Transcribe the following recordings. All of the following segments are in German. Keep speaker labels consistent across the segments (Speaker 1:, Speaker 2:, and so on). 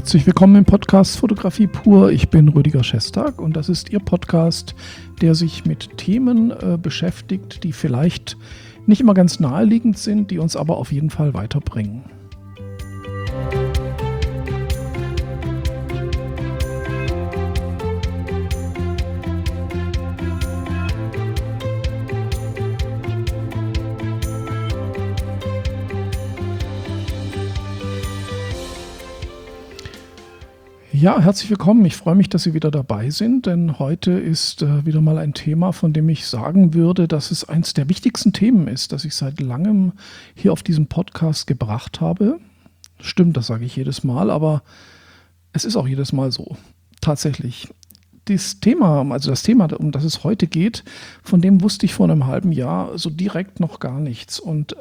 Speaker 1: Herzlich willkommen im Podcast Fotografie pur. Ich bin Rüdiger Schestag und das ist Ihr Podcast, der sich mit Themen beschäftigt, die vielleicht nicht immer ganz naheliegend sind, die uns aber auf jeden Fall weiterbringen. Ja, herzlich willkommen. Ich freue mich, dass Sie wieder dabei sind, denn heute ist wieder mal ein Thema, von dem ich sagen würde, dass es eines der wichtigsten Themen ist, das ich seit langem hier auf diesem Podcast gebracht habe. Stimmt, das sage ich jedes Mal, aber es ist auch jedes Mal so. Tatsächlich. Das Thema, um das es heute geht, von dem wusste ich vor einem halben Jahr so direkt noch gar nichts. Und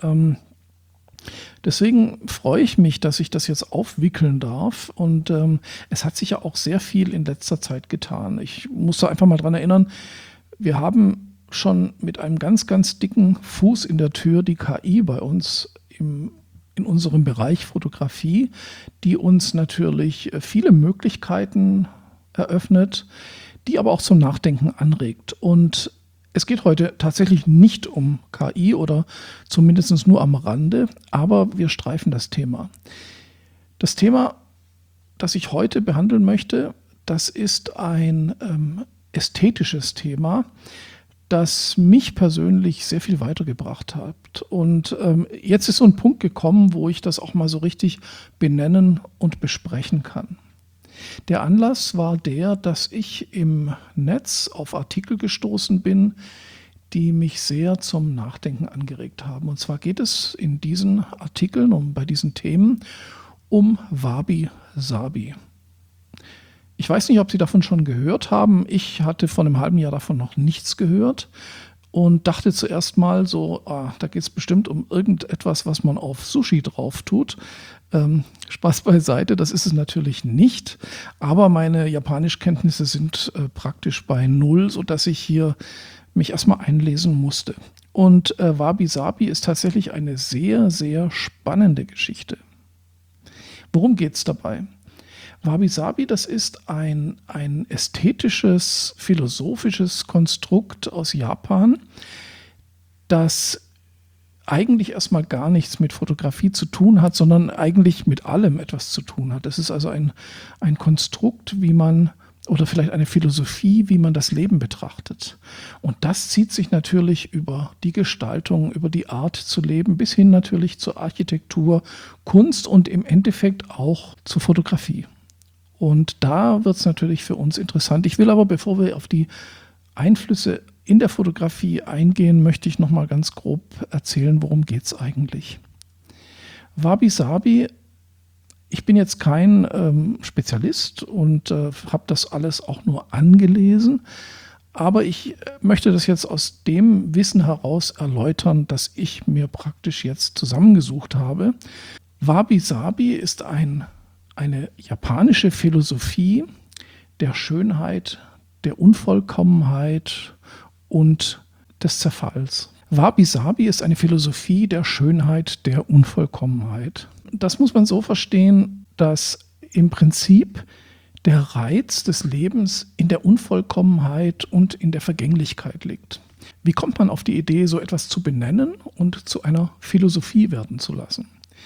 Speaker 1: deswegen freue ich mich, dass ich das jetzt aufwickeln darf und es hat sich ja auch sehr viel in letzter Zeit getan. Ich muss da einfach mal dran erinnern, wir haben schon mit einem ganz, ganz dicken Fuß in der Tür die KI bei uns in unserem Bereich Fotografie, die uns natürlich viele Möglichkeiten eröffnet, die aber auch zum Nachdenken anregt. Und es geht heute tatsächlich nicht um KI oder zumindest nur am Rande, aber wir streifen das Thema. Das Thema, das ich heute behandeln möchte, das ist ein ästhetisches Thema, das mich persönlich sehr viel weitergebracht hat. Und jetzt ist so ein Punkt gekommen, wo ich das auch mal so richtig benennen und besprechen kann. Der Anlass war der, dass ich im Netz auf Artikel gestoßen bin, die mich sehr zum Nachdenken angeregt haben. Und zwar geht es in diesen Artikeln und bei diesen Themen um Wabi Sabi. Ich weiß nicht, ob Sie davon schon gehört haben. Ich hatte vor einem halben Jahr davon noch nichts gehört und dachte zuerst mal so, da geht es bestimmt um irgendetwas, was man auf Sushi drauf tut. Spaß beiseite, das ist es natürlich nicht, aber meine Japanischkenntnisse sind praktisch bei null, sodass ich hier mich erstmal einlesen musste. Und Wabi Sabi ist tatsächlich eine sehr, sehr spannende Geschichte. Worum geht es dabei? Wabi Sabi, das ist ein ästhetisches, philosophisches Konstrukt aus Japan, das eigentlich erstmal gar nichts mit Fotografie zu tun hat, sondern eigentlich mit allem etwas zu tun hat. Es ist also ein Konstrukt, oder vielleicht eine Philosophie, wie man das Leben betrachtet. Und das zieht sich natürlich über die Gestaltung, über die Art zu leben, bis hin natürlich zur Architektur, Kunst und im Endeffekt auch zur Fotografie. Und da wird es natürlich für uns interessant. Ich will aber, bevor wir auf die Einflüsse in der Fotografie eingehen, möchte ich noch mal ganz grob erzählen, worum geht es eigentlich. Wabi Sabi, ich bin jetzt kein Spezialist und habe das alles auch nur angelesen, aber ich möchte das jetzt aus dem Wissen heraus erläutern, das ich mir praktisch jetzt zusammengesucht habe. Wabi Sabi ist eine japanische Philosophie der Schönheit, der Unvollkommenheit und des Zerfalls. Wabi Sabi ist eine Philosophie der Schönheit, der Unvollkommenheit. Das muss man so verstehen, dass im Prinzip der Reiz des Lebens in der Unvollkommenheit und in der Vergänglichkeit liegt. Wie kommt man auf die Idee, so etwas zu benennen und zu einer Philosophie werden zu lassen?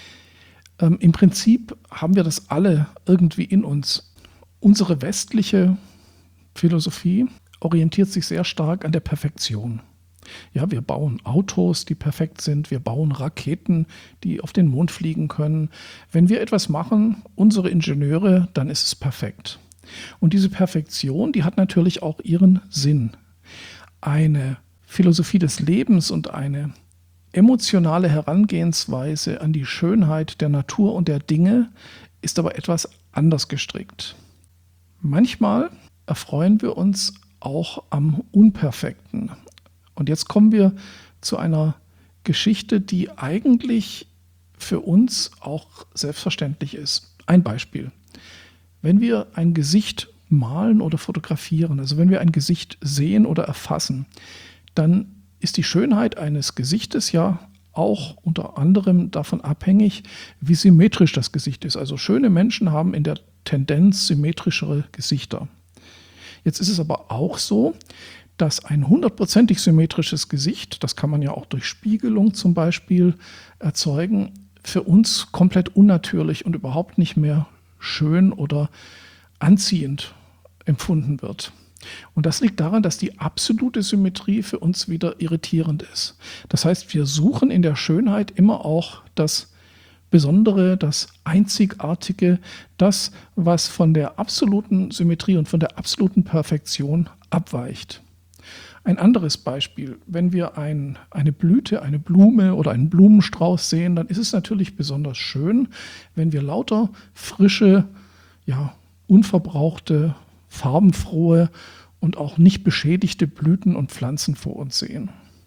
Speaker 1: Im Prinzip haben wir das alle irgendwie in uns. Unsere westliche Philosophie orientiert sich sehr stark an der Perfektion. Ja, wir bauen Autos, die perfekt sind. Wir bauen Raketen, die auf den Mond fliegen können. Wenn wir etwas machen, unsere Ingenieure, dann ist es perfekt. Und diese Perfektion, die hat natürlich auch ihren Sinn. Eine Philosophie des Lebens und eine emotionale Herangehensweise an die Schönheit der Natur und der Dinge ist aber etwas anders gestrickt. Manchmal erfreuen wir uns auch am Unperfekten. Und jetzt kommen wir zu einer Geschichte, die eigentlich für uns auch selbstverständlich ist. Ein Beispiel. Wenn wir ein Gesicht malen oder fotografieren, also wenn wir ein Gesicht sehen oder erfassen, dann ist die Schönheit eines Gesichtes ja auch unter anderem davon abhängig, wie symmetrisch das Gesicht ist. Also schöne Menschen haben in der Tendenz symmetrischere Gesichter. Jetzt ist es aber auch so, dass ein 100%ig symmetrisches Gesicht, das kann man ja auch durch Spiegelung zum Beispiel erzeugen, für uns komplett unnatürlich und überhaupt nicht mehr schön oder anziehend empfunden wird. Und das liegt daran, dass die absolute Symmetrie für uns wieder irritierend ist. Das heißt, wir suchen in der Schönheit immer auch das Besondere, das Einzigartige, das, was von der absoluten Symmetrie und von der absoluten Perfektion abweicht. Ein anderes Beispiel, wenn wir eine Blüte, eine Blume oder einen Blumenstrauß sehen, dann ist es natürlich besonders schön, wenn wir lauter frische, unverbrauchte, farbenfrohe und auch nicht beschädigte Blüten und Pflanzen vor uns sehen.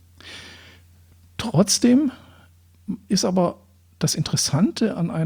Speaker 1: Trotzdem ist aber das Interessante an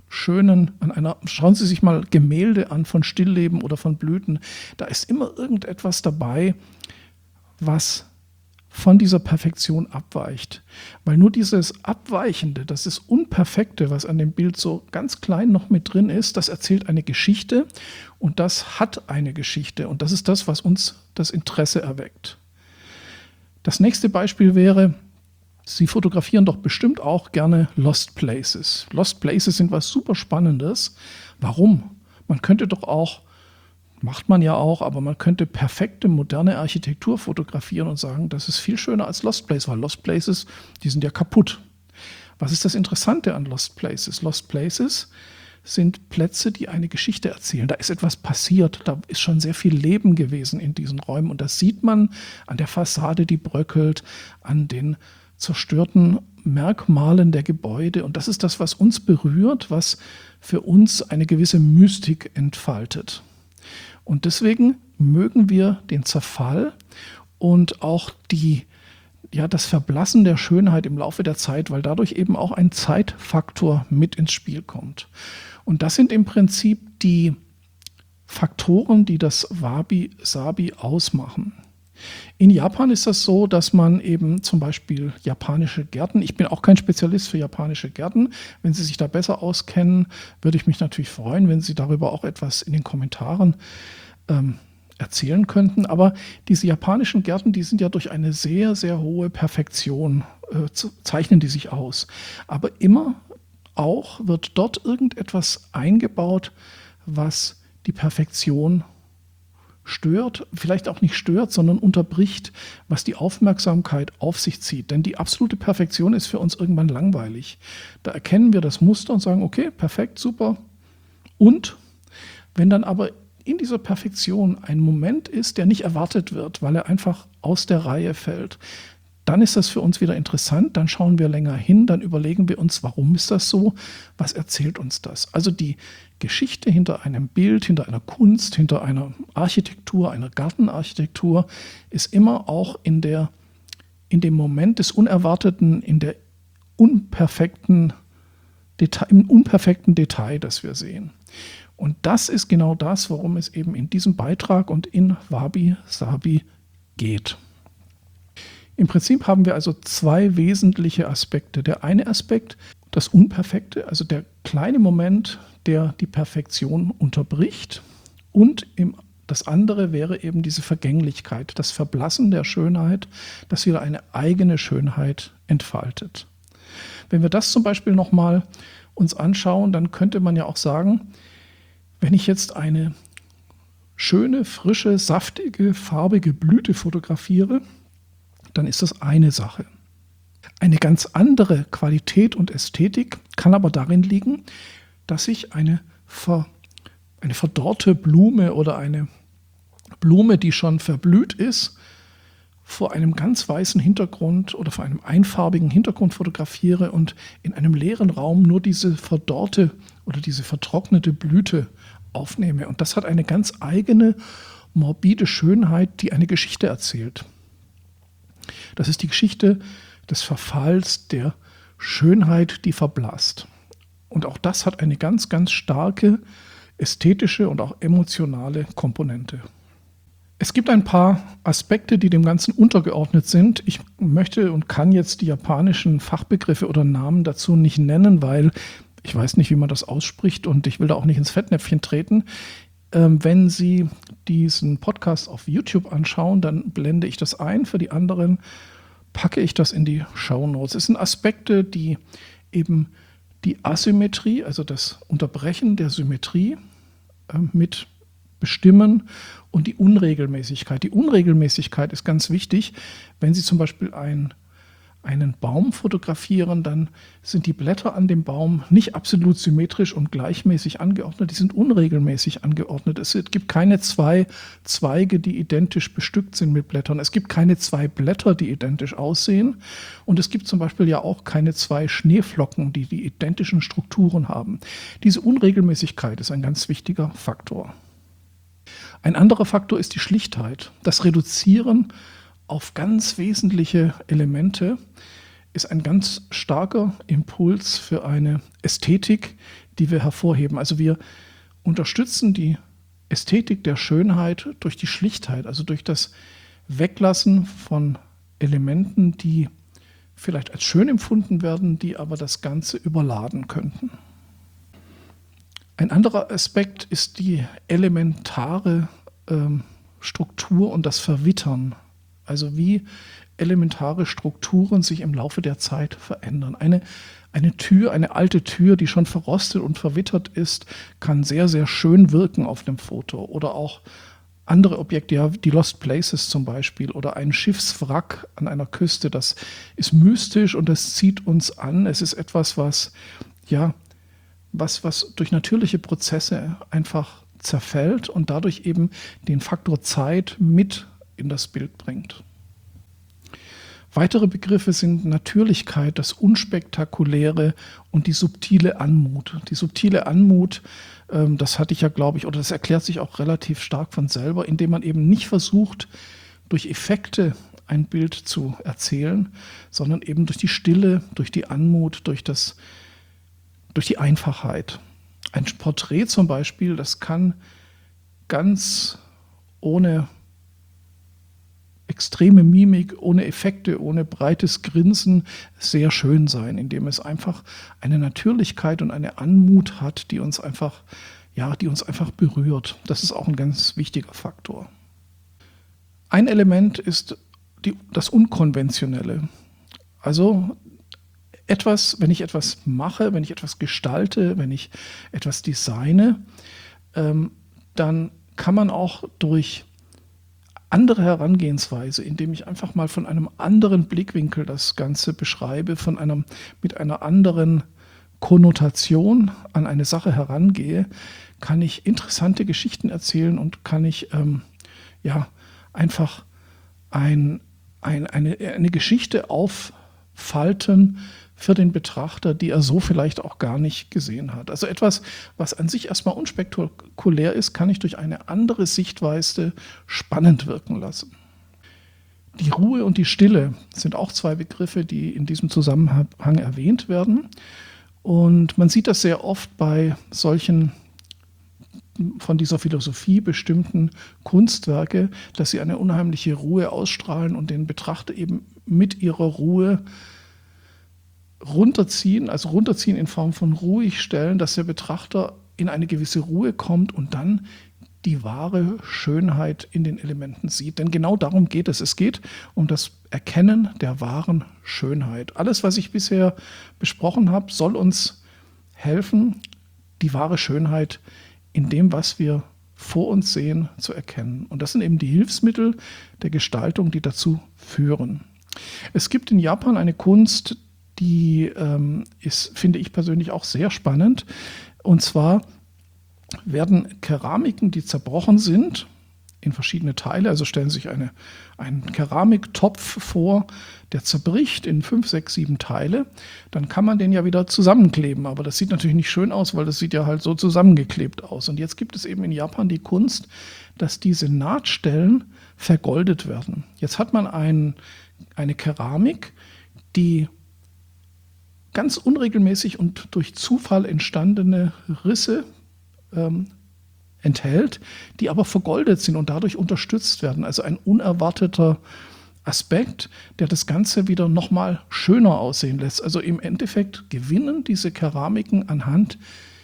Speaker 1: schauen Sie sich mal Gemälde an von Stillleben oder von Blüten, da ist immer irgendetwas dabei, was von dieser Perfektion abweicht. Weil nur dieses Abweichende, das ist Unperfekte, was an dem Bild so ganz klein noch mit drin ist, das erzählt eine Geschichte und das hat eine Geschichte und das ist das, was uns das Interesse erweckt. Das nächste Beispiel wäre, Sie fotografieren doch bestimmt auch gerne Lost Places. Lost Places sind was super Spannendes. Warum? Man könnte doch auch, macht man ja auch, aber man könnte perfekte moderne Architektur fotografieren und sagen, das ist viel schöner als Lost Places, weil Lost Places, die sind ja kaputt. Was ist das Interessante an Lost Places? Lost Places sind Plätze, die eine Geschichte erzählen. Da ist etwas passiert, da ist schon sehr viel Leben gewesen in diesen Räumen und das sieht man an der Fassade, die bröckelt, an den zerstörten Merkmalen der Gebäude und das ist das, was uns berührt, was für uns eine gewisse Mystik entfaltet. Und deswegen mögen wir den Zerfall und auch das Verblassen der Schönheit im Laufe der Zeit, weil dadurch eben auch ein Zeitfaktor mit ins Spiel kommt. Und das sind im Prinzip die Faktoren, die das Wabi-Sabi ausmachen. In Japan ist das so, dass man eben zum Beispiel japanische Gärten, ich bin auch kein Spezialist für japanische Gärten, wenn Sie sich da besser auskennen, würde ich mich natürlich freuen, wenn Sie darüber auch etwas in den Kommentaren erzählen könnten. Aber diese japanischen Gärten, die sind ja durch eine sehr, sehr hohe Perfektion, zeichnen die sich aus. Aber immer auch wird dort irgendetwas eingebaut, was die Perfektion stört, vielleicht auch nicht stört, sondern unterbricht, was die Aufmerksamkeit auf sich zieht. Denn die absolute Perfektion ist für uns irgendwann langweilig. Da erkennen wir das Muster und sagen, okay, perfekt, super. Und wenn dann aber in dieser Perfektion ein Moment ist, der nicht erwartet wird, weil er einfach aus der Reihe fällt, dann ist das für uns wieder interessant, dann schauen wir länger hin, dann überlegen wir uns, warum ist das so, was erzählt uns das? Also die Geschichte hinter einem Bild, hinter einer Kunst, hinter einer Architektur, einer Gartenarchitektur ist immer auch in dem Moment des Unerwarteten, im unperfekten Detail, das wir sehen. Und das ist genau das, worum es eben in diesem Beitrag und in Wabi-Sabi geht. Im Prinzip haben wir also zwei wesentliche Aspekte. Der eine Aspekt, das Unperfekte, also der kleine Moment, der die Perfektion unterbricht. Und das andere wäre eben diese Vergänglichkeit, das Verblassen der Schönheit, das wieder eine eigene Schönheit entfaltet. Wenn wir das zum Beispiel nochmal uns anschauen, dann könnte man ja auch sagen, wenn ich jetzt eine schöne, frische, saftige, farbige Blüte fotografiere, dann ist das eine Sache. Eine ganz andere Qualität und Ästhetik kann aber darin liegen, dass ich eine verdorrte Blume oder eine Blume, die schon verblüht ist, vor einem ganz weißen Hintergrund oder vor einem einfarbigen Hintergrund fotografiere und in einem leeren Raum nur diese verdorrte oder diese vertrocknete Blüte aufnehme. Und das hat eine ganz eigene, morbide Schönheit, die eine Geschichte erzählt. Das ist die Geschichte des Verfalls, der Schönheit, die verblasst. Und auch das hat eine ganz, ganz starke ästhetische und auch emotionale Komponente. Es gibt ein paar Aspekte, die dem Ganzen untergeordnet sind. Ich möchte und kann jetzt die japanischen Fachbegriffe oder Namen dazu nicht nennen, weil ich weiß nicht, wie man das ausspricht und ich will da auch nicht ins Fettnäpfchen treten. Wenn Sie diesen Podcast auf YouTube anschauen, dann blende ich das ein. Für die anderen packe ich das in die Shownotes. Es sind Aspekte, die eben die Asymmetrie, also das Unterbrechen der Symmetrie mit bestimmen und die Unregelmäßigkeit. Die Unregelmäßigkeit ist ganz wichtig. Wenn Sie zum Beispiel einen Baum fotografieren, dann sind die Blätter an dem Baum nicht absolut symmetrisch und gleichmäßig angeordnet, die sind unregelmäßig angeordnet. Es gibt keine zwei Zweige, die identisch bestückt sind mit Blättern. Es gibt keine zwei Blätter, die identisch aussehen. Und es gibt zum Beispiel ja auch keine zwei Schneeflocken, die die identischen Strukturen haben. Diese Unregelmäßigkeit ist ein ganz wichtiger Faktor. Ein anderer Faktor ist die Schlichtheit. Das Reduzieren auf ganz wesentliche Elemente ist ein ganz starker Impuls für eine Ästhetik, die wir hervorheben. Also wir unterstützen die Ästhetik der Schönheit durch die Schlichtheit, also durch das Weglassen von Elementen, die vielleicht als schön empfunden werden, die aber das Ganze überladen könnten. Ein anderer Aspekt ist die elementare Struktur und das Verwittern. Also wie elementare Strukturen sich im Laufe der Zeit verändern. Eine Tür, eine alte Tür, die schon verrostet und verwittert ist, kann sehr, sehr schön wirken auf dem Foto. Oder auch andere Objekte, ja, die Lost Places zum Beispiel oder ein Schiffswrack an einer Küste, das ist mystisch und das zieht uns an. Es ist etwas, was durch natürliche Prozesse einfach zerfällt und dadurch eben den Faktor Zeit mit in das Bild bringt. Weitere Begriffe sind Natürlichkeit, das Unspektakuläre und die subtile Anmut. Die subtile Anmut, das hatte ich ja, glaube ich, oder das erklärt sich auch relativ stark von selber, indem man eben nicht versucht, durch Effekte ein Bild zu erzählen, sondern eben durch die Stille, durch die Anmut, durch die Einfachheit. Ein Porträt zum Beispiel, das kann ganz ohne extreme Mimik, ohne Effekte, ohne breites Grinsen sehr schön sein, indem es einfach eine Natürlichkeit und eine Anmut hat, die uns einfach berührt. Das ist auch ein ganz wichtiger Faktor. Ein Element ist das Unkonventionelle. Also wenn ich etwas mache, wenn ich etwas gestalte, wenn ich etwas designe, dann kann man auch durch andere Herangehensweise, indem ich einfach mal von einem anderen Blickwinkel das Ganze beschreibe, mit einer anderen Konnotation an eine Sache herangehe, kann ich interessante Geschichten erzählen und kann ich einfach eine Geschichte auffalten für den Betrachter, die er so vielleicht auch gar nicht gesehen hat. Also etwas, was an sich erstmal unspektakulär ist, kann ich durch eine andere Sichtweise spannend wirken lassen. Die Ruhe und die Stille sind auch zwei Begriffe, die in diesem Zusammenhang erwähnt werden. Und man sieht das sehr oft bei solchen von dieser Philosophie bestimmten Kunstwerke, dass sie eine unheimliche Ruhe ausstrahlen und den Betrachter eben mit ihrer Ruhe runterziehen in Form von ruhig stellen, dass der Betrachter in eine gewisse Ruhe kommt und dann die wahre Schönheit in den Elementen sieht. Denn genau darum geht es. Es geht um das Erkennen der wahren Schönheit. Alles, was ich bisher besprochen habe, soll uns helfen, die wahre Schönheit in dem, was wir vor uns sehen, zu erkennen. Und das sind eben die Hilfsmittel der Gestaltung, die dazu führen. Es gibt in Japan eine Kunst, die finde ich persönlich auch sehr spannend. Und zwar werden Keramiken, die zerbrochen sind, in verschiedene Teile, also stellen Sie sich einen Keramiktopf vor, der zerbricht in 5, 6, 7 Teile, dann kann man den ja wieder zusammenkleben. Aber das sieht natürlich nicht schön aus, weil das sieht ja halt so zusammengeklebt aus. Und jetzt gibt es eben in Japan die Kunst, dass diese Nahtstellen vergoldet werden. Jetzt hat man eine Keramik, die ganz unregelmäßig und durch Zufall entstandene Risse enthält, die aber vergoldet sind und dadurch unterstützt werden. Also ein unerwarteter Aspekt, der das Ganze wieder nochmal schöner aussehen lässt. Also im Endeffekt gewinnen diese Keramiken anhand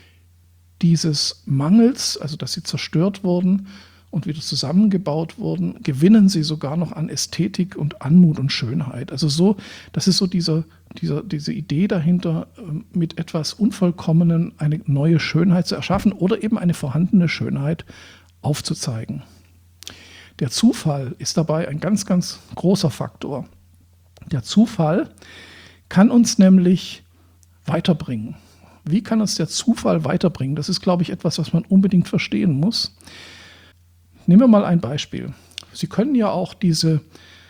Speaker 1: dieses Mangels, also dass sie zerstört wurden und wieder zusammengebaut wurden, gewinnen sie sogar noch an Ästhetik und Anmut und Schönheit. Also so, das ist so diese Idee dahinter, mit etwas Unvollkommenen eine neue Schönheit zu erschaffen oder eben eine vorhandene Schönheit aufzuzeigen. Der Zufall ist dabei ein ganz, ganz großer Faktor. Der Zufall kann uns nämlich weiterbringen. Wie kann uns der Zufall weiterbringen? Das ist, glaube ich, etwas, was man unbedingt verstehen muss. Nehmen wir mal ein Beispiel. Sie können ja auch diese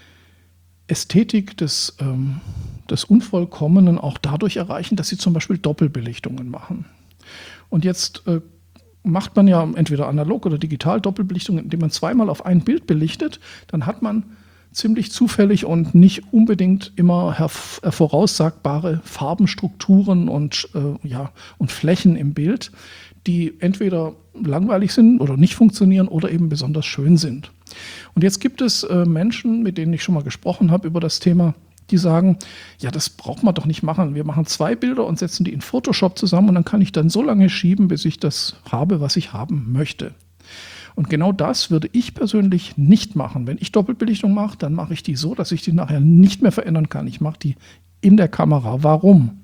Speaker 1: Ästhetik des Unvollkommenen auch dadurch erreichen, dass Sie zum Beispiel Doppelbelichtungen machen. Und jetzt macht man ja entweder analog oder digital Doppelbelichtungen, indem man zweimal auf ein Bild belichtet. Dann hat man ziemlich zufällig und nicht unbedingt immer voraussagbare Farbenstrukturen und Flächen im Bild, die entweder langweilig sind oder nicht funktionieren oder eben besonders schön sind. Und jetzt gibt es Menschen, mit denen ich schon mal gesprochen habe über das Thema, die sagen, ja, das braucht man doch nicht machen. Wir machen 2 Bilder und setzen die in Photoshop zusammen und dann kann ich dann so lange schieben, bis ich das habe, was ich haben möchte. Und genau das würde ich persönlich nicht machen. Wenn ich Doppelbelichtung mache, dann mache ich die so, dass ich die nachher nicht mehr verändern kann. Ich mache die in der Kamera. Warum?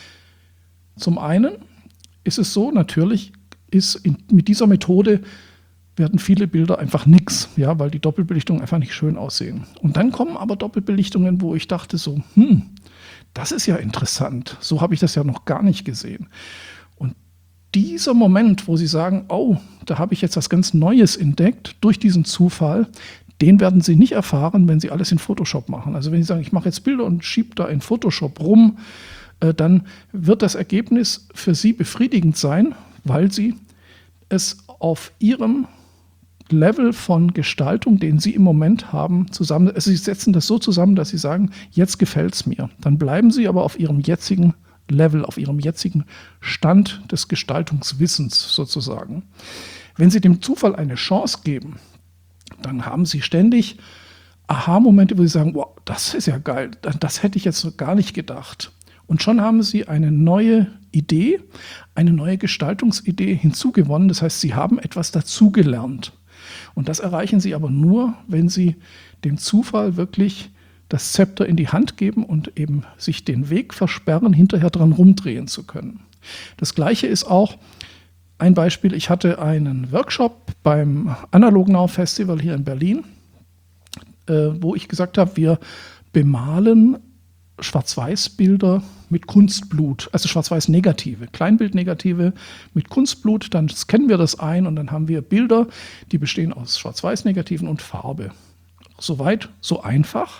Speaker 1: Zum einen ist es so, natürlich mit dieser Methode werden viele Bilder einfach nix, ja, weil die Doppelbelichtungen einfach nicht schön aussehen. Und dann kommen aber Doppelbelichtungen, wo ich dachte so, das ist ja interessant. So habe ich das ja noch gar nicht gesehen. Und dieser Moment, wo Sie sagen, oh, da habe ich jetzt was ganz Neues entdeckt durch diesen Zufall, den werden Sie nicht erfahren, wenn Sie alles in Photoshop machen. Also wenn Sie sagen, ich mache jetzt Bilder und schiebe da in Photoshop rum, dann wird das Ergebnis für Sie befriedigend sein, weil Sie es auf Ihrem Level von Gestaltung, den Sie im Moment haben, zusammen, also Sie setzen das so zusammen, dass Sie sagen, jetzt gefällt es mir. Dann bleiben Sie aber auf Ihrem jetzigen Level, auf Ihrem jetzigen Stand des Gestaltungswissens sozusagen. Wenn Sie dem Zufall eine Chance geben, dann haben Sie ständig Aha-Momente, wo Sie sagen, wow, das ist ja geil, das hätte ich jetzt noch gar nicht gedacht. Und schon haben Sie eine neue Idee, eine neue Gestaltungsidee hinzugewonnen. Das heißt, Sie haben etwas dazugelernt. Und das erreichen Sie aber nur, wenn Sie dem Zufall wirklich das Zepter in die Hand geben und eben sich den Weg versperren, hinterher dran rumdrehen zu können. Das Gleiche ist auch ein Beispiel. Ich hatte einen Workshop beim Analog Now Festival hier in Berlin, wo ich gesagt habe, wir bemalen Schwarz-Weiß-Bilder mit Kunstblut, also Schwarz-Weiß-Negative, Kleinbildnegative mit Kunstblut, dann scannen wir das ein und dann haben wir Bilder, die bestehen aus Schwarz-Weiß-Negativen und Farbe. Soweit, so einfach.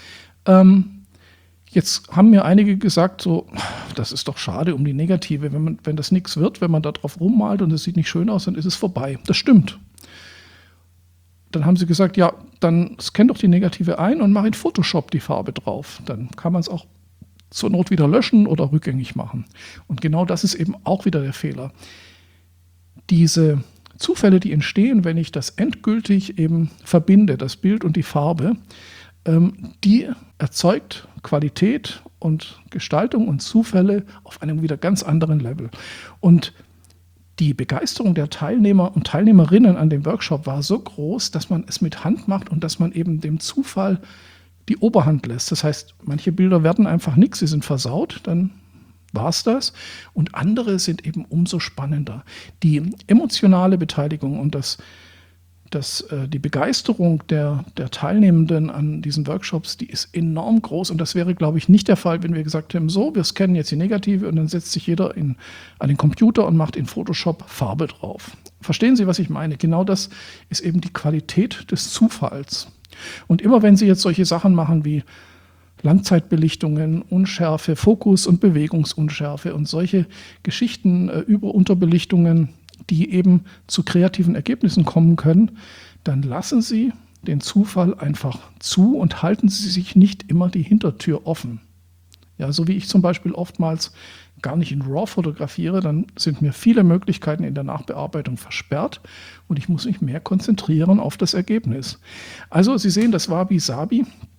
Speaker 1: Jetzt haben mir einige gesagt, so, das ist doch schade um die Negative, wenn das nichts wird, wenn man da drauf rummalt und es sieht nicht schön aus, dann ist es vorbei. Das stimmt. Dann haben sie gesagt, ja, dann scann doch die Negative ein und mach in Photoshop die Farbe drauf. Dann kann man es auch zur Not wieder löschen oder rückgängig machen. Und genau das ist eben auch wieder der Fehler. Diese Zufälle, die entstehen, wenn ich das endgültig eben verbinde, das Bild und die Farbe, die erzeugt Qualität und Gestaltung und Zufälle auf einem wieder ganz anderen Level. Und die Begeisterung der Teilnehmer und Teilnehmerinnen an dem Workshop war so groß, dass man es mit Hand macht und dass man eben dem Zufall die Oberhand lässt. Das heißt, manche Bilder werden einfach nichts, sie sind versaut, dann war es das. Und andere sind eben umso spannender. Die emotionale Beteiligung und die Begeisterung der Teilnehmenden an diesen Workshops, die ist enorm groß. Und das wäre, glaube ich, nicht der Fall, wenn wir gesagt hätten, so, wir scannen jetzt die Negative und dann setzt sich jeder an den Computer und macht in Photoshop Farbe drauf. Verstehen Sie, was ich meine? Genau das ist eben die Qualität des Zufalls. Und immer wenn Sie jetzt solche Sachen machen wie Langzeitbelichtungen, Unschärfe, Fokus- und Bewegungsunschärfe und solche Geschichten über Unterbelichtungen, die eben zu kreativen Ergebnissen kommen können, dann lassen Sie den Zufall einfach zu und halten Sie sich nicht immer die Hintertür offen. Ja, so wie ich zum Beispiel oftmals gar nicht in RAW fotografiere, dann sind mir viele Möglichkeiten in der Nachbearbeitung versperrt und ich muss mich mehr konzentrieren auf das Ergebnis. Also Sie sehen, das Wabi Sabi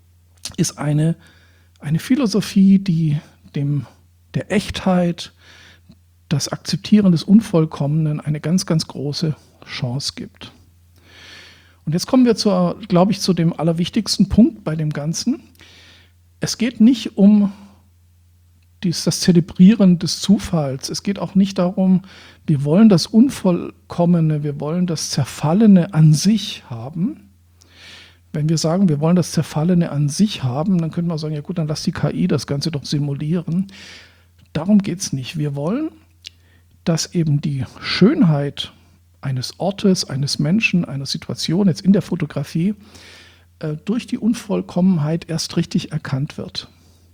Speaker 1: ist eine Philosophie, die der Echtheit, das Akzeptieren des Unvollkommenen eine ganz, ganz große Chance gibt. Und jetzt kommen wir glaube ich, zu dem allerwichtigsten Punkt bei dem Ganzen. Es geht nicht um das Zelebrieren des Zufalls. Es geht auch nicht darum, wir wollen das Unvollkommene, wir wollen das Zerfallene an sich haben. Wenn wir sagen, wir wollen das Zerfallene an sich haben, dann könnte man sagen, ja gut, dann lass die KI das Ganze doch simulieren. Darum geht es nicht. Wir wollen, dass eben die Schönheit eines Ortes, eines Menschen, einer Situation, jetzt in der Fotografie, durch die Unvollkommenheit erst richtig erkannt wird.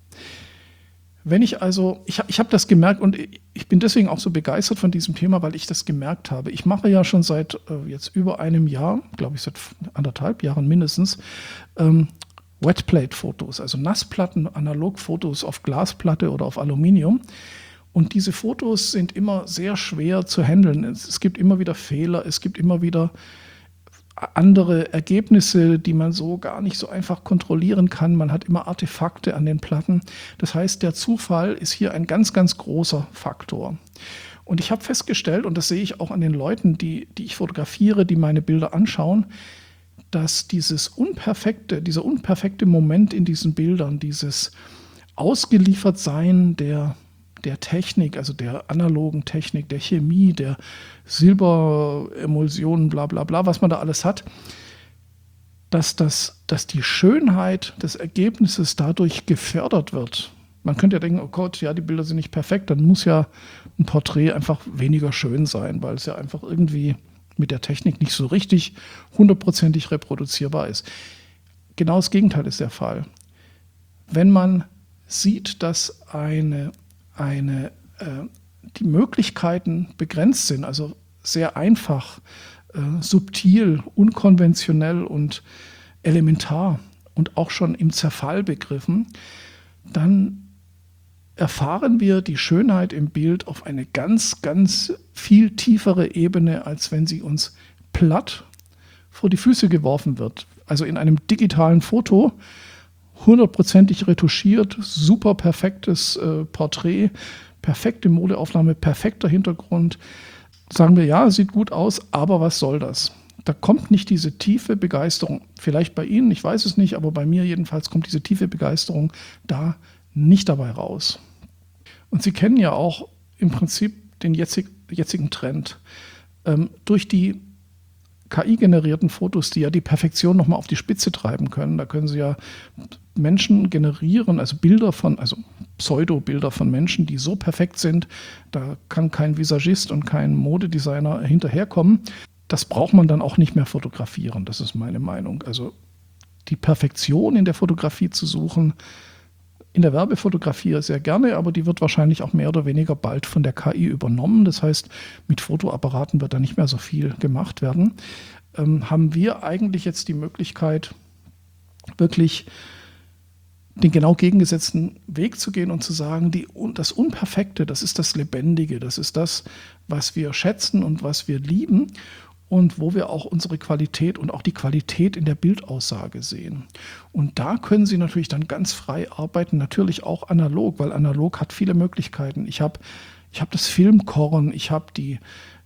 Speaker 1: Wenn ich also, ich habe das gemerkt und ich bin deswegen auch so begeistert von diesem Thema, weil ich das gemerkt habe. Ich mache ja schon seit jetzt über einem Jahr, glaube ich seit 1,5 Jahren mindestens, Wetplate-Fotos, also Nassplatten, Analogfotos auf Glasplatte oder auf Aluminium. Und diese Fotos sind immer sehr schwer zu handeln. Es gibt immer wieder Fehler, es gibt immer wieder andere Ergebnisse, die man so gar nicht so einfach kontrollieren kann. Man hat immer Artefakte an den Platten. Das heißt, der Zufall ist hier ein ganz, ganz großer Faktor. Und ich habe festgestellt, und das sehe ich auch an den Leuten, die ich fotografiere, die meine Bilder anschauen, dass dieser unperfekte Moment in diesen Bildern, dieses Ausgeliefertsein der Technik, also der analogen Technik, der Chemie, der Silberemulsionen, bla bla bla, was man da alles hat, dass die Schönheit des Ergebnisses dadurch gefördert wird. Man könnte ja denken, oh Gott, ja, die Bilder sind nicht perfekt, dann muss ja ein Porträt einfach weniger schön sein, weil es ja einfach irgendwie mit der Technik nicht so richtig 100%ig reproduzierbar ist. Genau das Gegenteil ist der Fall. Wenn man sieht, dass die Möglichkeiten begrenzt sind, also sehr einfach, subtil, unkonventionell und elementar und auch schon im Zerfall begriffen, dann erfahren wir die Schönheit im Bild auf eine ganz, ganz viel tiefere Ebene, als wenn sie uns platt vor die Füße geworfen wird. Also in einem digitalen Foto 100%ig retuschiert, super perfektes Porträt, perfekte Modeaufnahme, perfekter Hintergrund. Sagen wir, ja, sieht gut aus, aber was soll das? Da kommt nicht diese tiefe Begeisterung. Vielleicht bei Ihnen, ich weiß es nicht, aber bei mir jedenfalls kommt diese tiefe Begeisterung da nicht dabei raus. Und Sie kennen ja auch im Prinzip den jetzigen Trend. Durch die KI-generierten Fotos, die ja die Perfektion nochmal auf die Spitze treiben können. Da können Sie ja Menschen generieren, also Pseudo-Bilder von Menschen, die so perfekt sind, da kann kein Visagist und kein Modedesigner hinterherkommen. Das braucht man dann auch nicht mehr fotografieren, das ist meine Meinung. Also die Perfektion in der Fotografie zu suchen, in der Werbefotografie sehr gerne, aber die wird wahrscheinlich auch mehr oder weniger bald von der KI übernommen. Das heißt, mit Fotoapparaten wird da nicht mehr so viel gemacht werden. Haben wir eigentlich jetzt die Möglichkeit, wirklich den genau gegengesetzten Weg zu gehen und zu sagen, das Unperfekte, das ist das Lebendige, das ist das, was wir schätzen und was wir lieben und wo wir auch unsere Qualität und auch die Qualität in der Bildaussage sehen. Und da können Sie natürlich dann ganz frei arbeiten, natürlich auch analog, weil analog hat viele Möglichkeiten. Ich habe das Filmkorn, ich habe die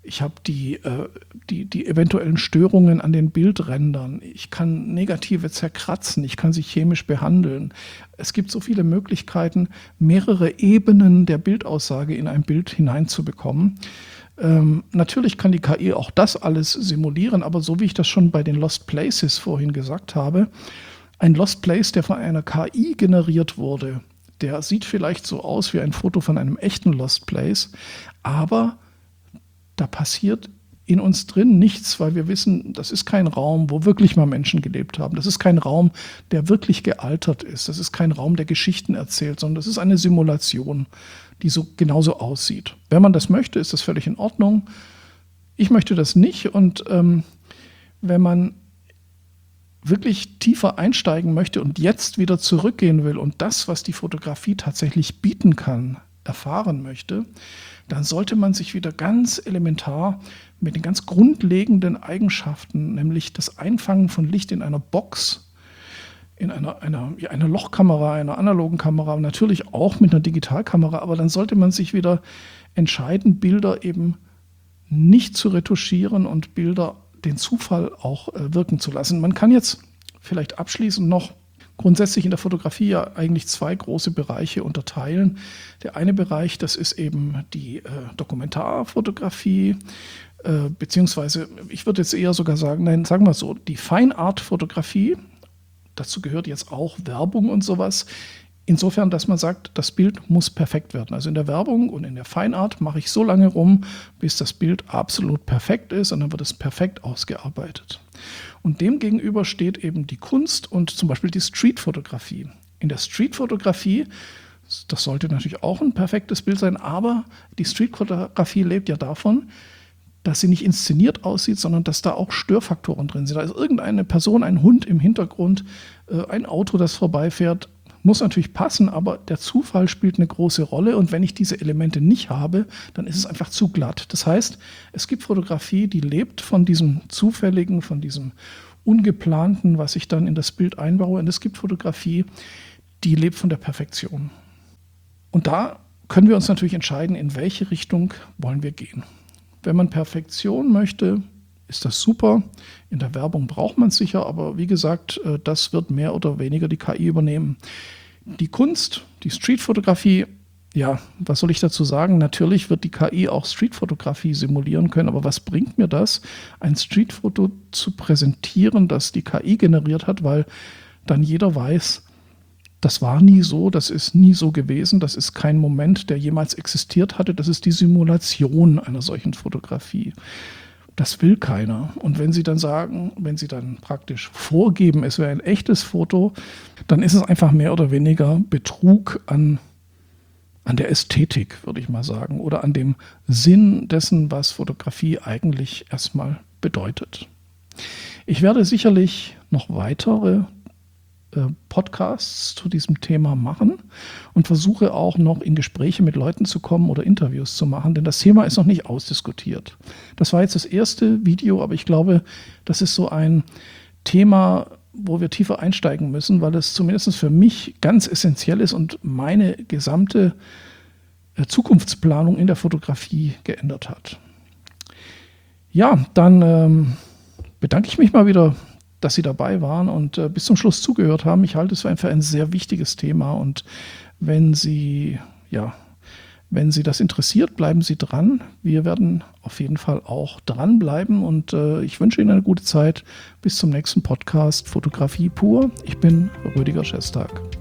Speaker 1: eventuellen Störungen an den Bildrändern, ich kann Negative zerkratzen, ich kann sie chemisch behandeln. Es gibt so viele Möglichkeiten, mehrere Ebenen der Bildaussage in ein Bild hineinzubekommen. Natürlich kann die KI auch das alles simulieren, aber so wie ich das schon bei den Lost Places vorhin gesagt habe, ein Lost Place, der von einer KI generiert wurde, der sieht vielleicht so aus wie ein Foto von einem echten Lost Place, aber da passiert in uns drin nichts, weil wir wissen, das ist kein Raum, wo wirklich mal Menschen gelebt haben. Das ist kein Raum, der wirklich gealtert ist. Das ist kein Raum, der Geschichten erzählt, sondern das ist eine Simulation, die so genauso aussieht. Wenn man das möchte, ist das völlig in Ordnung. Ich möchte das nicht. Und wenn man wirklich tiefer einsteigen möchte und jetzt wieder zurückgehen will und das, was die Fotografie tatsächlich bieten kann, erfahren möchte, dann sollte man sich wieder ganz elementar mit den ganz grundlegenden Eigenschaften, nämlich das Einfangen von Licht in einer Box, in einer Lochkamera, einer analogen Kamera, natürlich auch mit einer Digitalkamera, aber dann sollte man sich wieder entscheiden, Bilder eben nicht zu retuschieren und Bilder den Zufall auch wirken zu lassen. Man kann jetzt vielleicht abschließend noch grundsätzlich in der Fotografie ja eigentlich zwei große Bereiche unterteilen. Der eine Bereich, das ist eben die Dokumentarfotografie, beziehungsweise ich würde jetzt eher sogar sagen, nein, sagen wir so, die Fine-Art-Fotografie. Dazu gehört jetzt auch Werbung und sowas. Insofern, dass man sagt, das Bild muss perfekt werden. Also in der Werbung und in der Feinart mache ich so lange rum, bis das Bild absolut perfekt ist und dann wird es perfekt ausgearbeitet. Und dem gegenüber steht eben die Kunst und zum Beispiel die Streetfotografie. In der Streetfotografie, das sollte natürlich auch ein perfektes Bild sein, aber die Streetfotografie lebt ja davon, dass sie nicht inszeniert aussieht, sondern dass da auch Störfaktoren drin sind. Also irgendeine Person, ein Hund im Hintergrund, ein Auto, das vorbeifährt, muss natürlich passen, aber der Zufall spielt eine große Rolle und wenn ich diese Elemente nicht habe, dann ist es einfach zu glatt. Das heißt, es gibt Fotografie, die lebt von diesem Zufälligen, von diesem Ungeplanten, was ich dann in das Bild einbaue, und es gibt Fotografie, die lebt von der Perfektion. Und da können wir uns natürlich entscheiden, in welche Richtung wollen wir gehen. Wenn man Perfektion möchte, ist das super. In der Werbung braucht man es sicher, aber wie gesagt, das wird mehr oder weniger die KI übernehmen. Die Kunst, die Streetfotografie, ja, was soll ich dazu sagen? Natürlich wird die KI auch Streetfotografie simulieren können, aber was bringt mir das, ein Streetfoto zu präsentieren, das die KI generiert hat, weil dann jeder weiß, das war nie so, das ist nie so gewesen, das ist kein Moment, der jemals existiert hatte, das ist die Simulation einer solchen Fotografie. Das will keiner. Und wenn Sie dann sagen, wenn Sie dann praktisch vorgeben, es wäre ein echtes Foto, dann ist es einfach mehr oder weniger Betrug an der Ästhetik, würde ich mal sagen, oder an dem Sinn dessen, was Fotografie eigentlich erstmal bedeutet. Ich werde sicherlich noch weitere Podcasts zu diesem Thema machen und versuche auch noch in Gespräche mit Leuten zu kommen oder Interviews zu machen, denn das Thema ist noch nicht ausdiskutiert. Das war jetzt das erste Video, aber ich glaube, das ist so ein Thema, wo wir tiefer einsteigen müssen, weil es zumindest für mich ganz essentiell ist und meine gesamte Zukunftsplanung in der Fotografie geändert hat. Ja, dann bedanke ich mich mal wieder, dass Sie dabei waren und bis zum Schluss zugehört haben. Ich halte es für ein sehr wichtiges Thema und wenn Sie das interessiert, bleiben Sie dran. Wir werden auf jeden Fall auch dranbleiben und ich wünsche Ihnen eine gute Zeit. Bis zum nächsten Podcast Fotografie pur. Ich bin Rüdiger Schestag.